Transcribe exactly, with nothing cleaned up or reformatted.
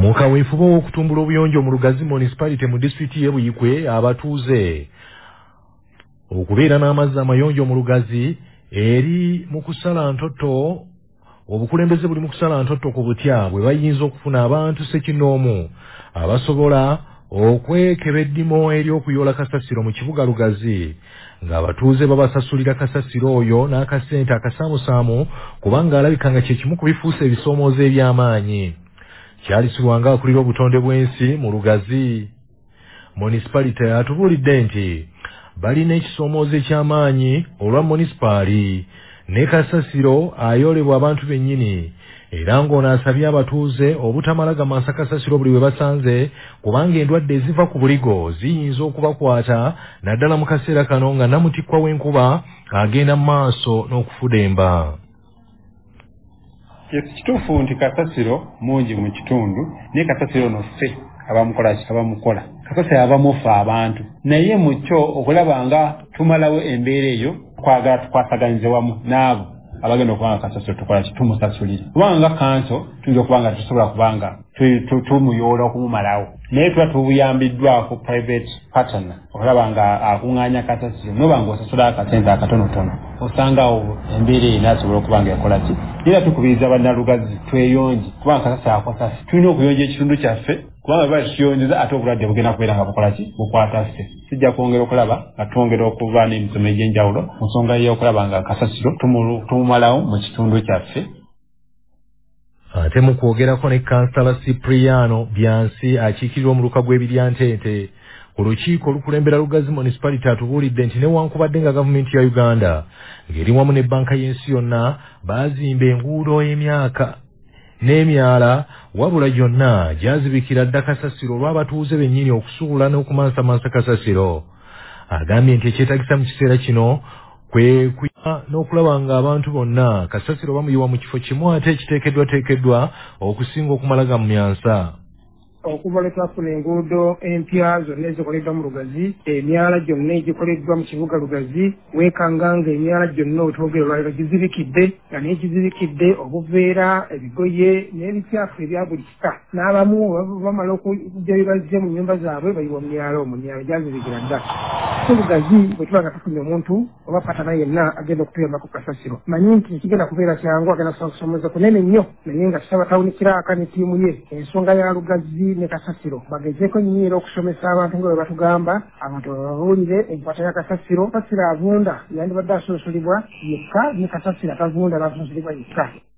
mu kaweefube w'okutumbula obuyonjo mu Lugazi municipality mu disitulikiti y'e Buyikwe abatuuze okubeera n'amazzi amayonjo mu Lugazi eri mu kusala ntotto obukulembeze buli mu kusala ntotto ku butya bwe bayinza okufuna abantu ssekinnoomu abasobola okwekeba eddimo ery'okuyoola kasasiro mu kibuga Lugazi ng'abatuuze babasasulira kasasiro oyo n'akasente akasaamusaamu kubanga alabika nga kye kimu ku bifuusa ebisoomoozo eby'amaanyi. Kyalisibwanga akulira obutonde bw'ensi mu Lugazi municipality atubuulidde nti balina ekisoomoozo eky'amaanyi olwa munisipaali ne kasasiro ayoolebwa abantu bennyini era ng'ono asabye abatuuze obutamala gamansa kasasiro buli we basanze kubanga endwadde eziva ku buligo ziyinza okubakwata naddala mu kaseera kano nga namutikkwa w'enkuba agenda mu maaso n'okufudemba. Kituufu nti kasasiro mungi mu kitundu naye kasasiro no ffe abamukola abamukola kasasiro abamufa abantu naye mu kyo okulaba nga tumalawo embeera eyo kwagala tukwasaganize wamu n'abo abagenda okubanga kasasiro tukola kitumusasulire kubanga kanso tuyinza okubanga tusobola kubanga tumuyoola okumumalawo naye tuba tubuyambiddwako private partner okulaba nga akuŋŋaanya kasasiro noba ng'osasula akasente akatonotono osangawo embeera eyo nasobola okubanga yakola ki era tukubiriza bannalugazi tweyonje kubanga kasasiro akwata ffe tulina okuyonja ekitundu kyaffe kubanga biba tukiyonjeza ate obulwadde bugenda kubeera nga bukola ki bukwata ffe tujja kwongera okulaba nga twongera okuba n'emisomo egy'enjawulo mu nsonga y'okulaba nga kasasiro tumumalawo mu kitundu kyaffe. Ate mu kwogerako ne kansala Cipriano Byansi akiikirira omuluka gw'ebiryantente ku lukiiko olukulembera Lugazi municipality atubuulidde nti newankubadde nga gavumenti ya Uganda ng'eri wamu ne bbanka y'ensi yonna baazimba enguudo y'emyaka n'emyala wabula gyonna gyazibikira dda kasasiro olw'abatuuze bennyini okusuula n'okumansamansa kasasiro. Agambye nti ekyetagisa mu kiseera kino kwe kuya n'okulaba nga abantu bonna kasasiro bamuyiwa mu kifo kimu ate ekiteekeddwateekeddwa okusinga okumalaga mu myansa. Okuva lwe twafuna enguudo empya zonna ezikoleddwa mu Lugazi emyala gyonna egikoleddwa mu kibuga Lugazi weekanga nga emyala gyonna otwogera olwaliro gizibikidde nga naye gizibikidde obuveera ebigoye n'ebicaafu ebya buli kika n'abamu bamala okujja bibazze mu nnyumba zaabwe bayiwa mu myala omwo myala gyazibikira dda. So Lugazi bwe tuba nga tufunye omuntu oba patana yenna agenda okutuyambako kasasiro manyi nti kigenda kubeera kyangu agenda kusobola kusomeza kunene nnyo naye nga kisaba tawunikiraaka ne ttiimu ye ensonga ya Lugazi ne kasasiro bagezeeko nnyo okusomesa abantu nga bwe batugamba abantu bababuulire enkwata ya kasasiro kasasiro avunda yandibadde asosolibwa yekka ne kasasiro atavunda n'asosolibwa yekka.